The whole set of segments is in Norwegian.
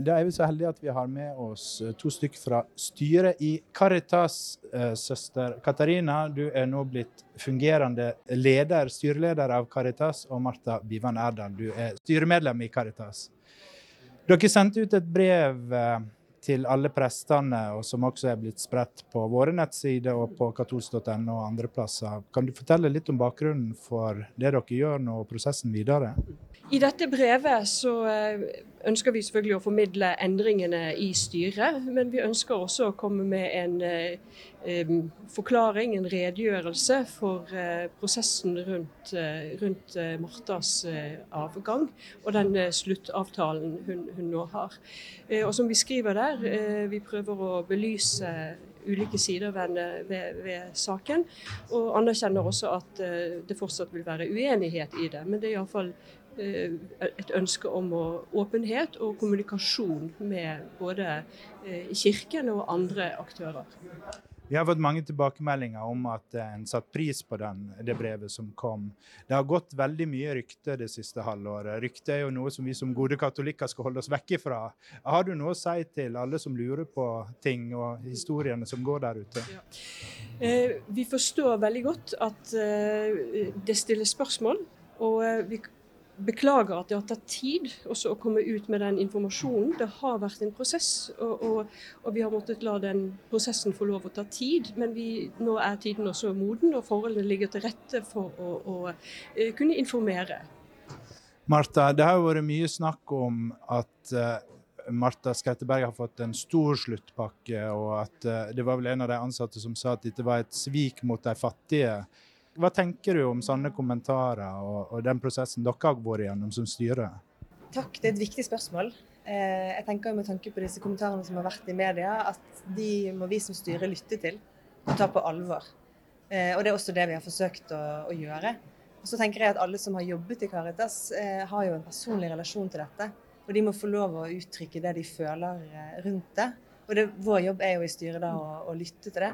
Da vi så heldige at vi har med oss to stykker fra styret i Caritas. Søster Katarina, du nå blitt fungerende styreleder av Caritas, og Martha Bivan Erdal, du styremedlem i Caritas. Dere sendte ut et brev til alle prestene, og som også blitt spredt på våre nettsider og på katolsk.no og andre plasser. Kan du fortelle litt om bakgrunnen for det dere gjør nå og prosessen videre? I dette brevet så ønsker vi selvfølgelig å formidle endringene i styret, men vi ønsker også å komme med en forklaring, en redegjørelse for prosessen rundt Marthas avgang og den sluttavtalen hun nå har. Og som vi skriver der, vi prøver å belyse ulike sider ved saken, og anerkjenner også at det fortsatt vil være uenighet i det, men det i hvert fall et ønske om åpenhet og kommunikasjon med både kirken og andre aktører. Vi har fått mange tilbakemeldinger om at en satt pris på det brevet som kom. Det har gått veldig mye rykte det siste halvåret. Rykte jo noe som vi som gode katolikker skal holde oss vekk ifra. Har du noe å si til alle som lurer på ting og historiene som går der ute? Ja. Vi forstår veldig godt at det stilles spørsmål, og vi beklager at det har tatt tid også å komme ut med den informasjonen. Det har vært en prosess, og vi har måttet la den prosessen få lov å ta tid, men nå tiden også moden, og forholdene ligger til rette for å kunne informere. Martha, det har jo vært mye snakk om at Martha Skretteberg har fått en stor sluttpakke, og at det var vel en av de ansatte som sa at dette var et svik mot de fattige. Hva tenker du om sånne kommentarer og den prosessen dere har vært igjennom som styre? Takk, det et viktig spørsmål. Jeg tenker med tanke på disse kommentarene som har vært i media, at de må vi som styre lytte til og ta på alvor. Og det også det vi har forsøkt å gjøre. Og så tenker jeg at alle som har jobbet i Caritas har jo en personlig relasjon til dette, og de må få lov å uttrykke det de føler rundt det. Og vår jobb jo i styret da å lytte til det.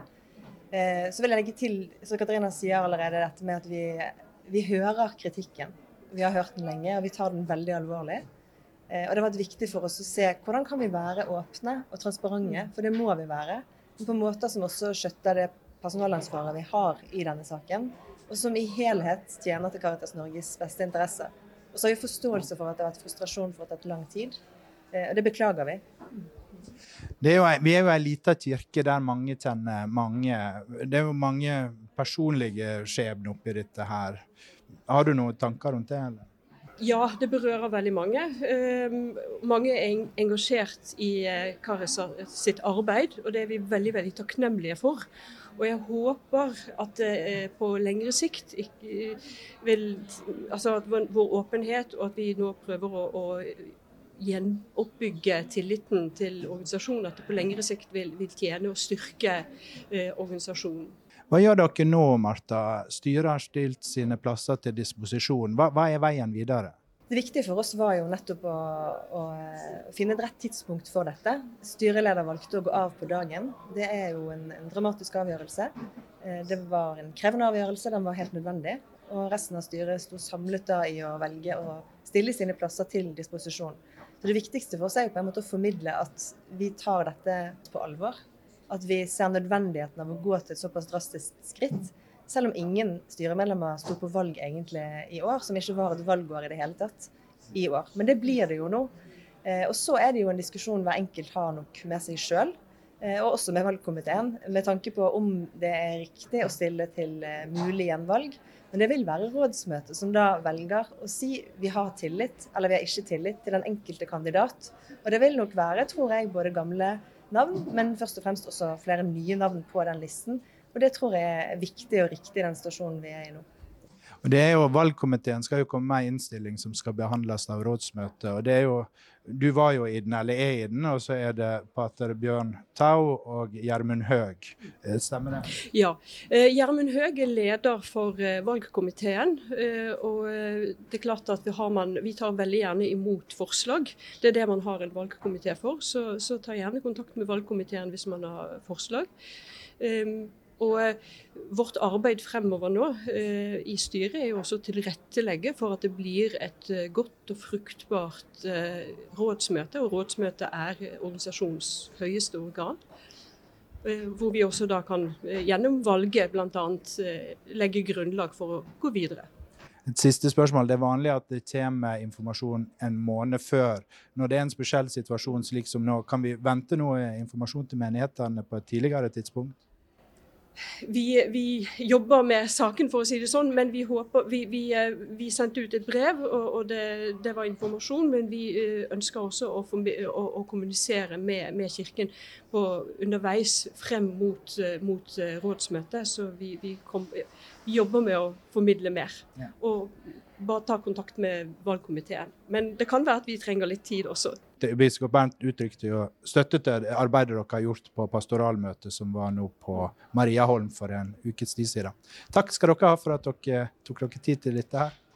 Så vil jeg legge til, så Katarina sier allerede dette med at vi hører kritikken. Vi har hørt den lenge, og vi tar den veldig alvorlig. Og det har vært viktig for oss å se hvordan kan vi være åpne og transparente, for det må vi være, men på måter som også skjøtter det personalansvaret vi har i denne saken, og som i helhet tjener til Caritas Norges beste interesse. Og så har vi forståelse for at det har vært frustrasjon for at det har tatt lang tid, og det beklager vi. Vi jo en liten kirke der mange kjenner mange. Det jo mange personlige skjebner oppi dette her. Har du noen tanker rundt det, eller? Ja, det berører veldig mange. Mange engasjert i Caritas sitt arbeid, og det vi veldig, veldig takknemlige for. Og jeg håper at det på lengre sikt at vår åpenhet, og at vi nå prøver å gjenoppbygge tilliten til organisasjonen, at det på lengre sikt vil tjene og styrke organisasjonen. Hva gjør dere nå, Martha? Styret har stilt sine plasser til disposisjon. Hva veien videre? Det viktige for oss var jo nettopp å finne et rett tidspunkt for dette. Styreleder valgte å gå av på dagen. Det jo en dramatisk avgjørelse. Det var en krevende avgjørelse, den var helt nødvendig. Og resten av styret sto samlet da i å velge å stille sine plasser til disposisjon. Så det viktigste for oss jo på en måte å formidle at vi tar dette på alvor. At vi ser nødvendigheten av å gå til et såpass drastisk skritt. Selv om ingen styremedlemmer sto på valg egentlig i år, som ikke var et valgår i det hele tatt i år. Men det blir det jo nå. Og så det jo en diskusjon hver enkelt har nok med seg selv, og også med valgkomiteen, med tanke på om det riktig å stille til mulig gjenvalg. Men det vil være rådsmøte som da velger å si vi har tillit, eller vi har ikke tillit til den enkelte kandidat. Og det vil nok være, tror jeg, både gamle navn, men først og fremst også flere nye navn på den listen. Og det tror jeg viktig og riktig i den situasjonen vi i nå. Og det jo valgkomiteen skal jo komme med en innstilling som skal behandles av rådsmøtet, og det jo, du var jo i den, eller i den, og så det pater Bjørn Tau og Gjermund Høeg. Stemmer det? Ja, Gjermund Høeg leder for valgkomiteen, og det klart at vi tar veldig gjerne imot forslag. Det det man har en valgkomité for, så ta gjerne kontakt med valgkomiteen hvis man har forslag. Vårt arbeid fremover nå i styret jo også å tilrettelegge for at det blir et godt og fruktbart rådsmøte, og rådsmøtet organisasjonens høyeste organ. Hvor vi også da kan gjennom valget blant annet legge grunnlag for å gå videre. Et siste spørsmål. Det vanlig at det kommer informasjon en måned før. Når det en spesiell situasjon slik som nå, kan vi vente noe informasjon til menighetene på et tidligere tidspunkt? Vi jobber med saken, for å si det sånn, men vi sendte ut et brev, og det var informasjon, men vi ønsker også å kommunisere med kirken underveis frem mot rådsmøtet, så vi jobber med å formidle mer, og bare ta kontakt med valgkomiteen. Men det kan være at vi trenger litt tid også. Biskop Bernt uttrykte jo støtte til arbeidet dere har gjort på pastoralmøtet som var nå på Mariaholm for en ukes tid siden. Takk skal dere ha for at dere tok dere tid til dette her.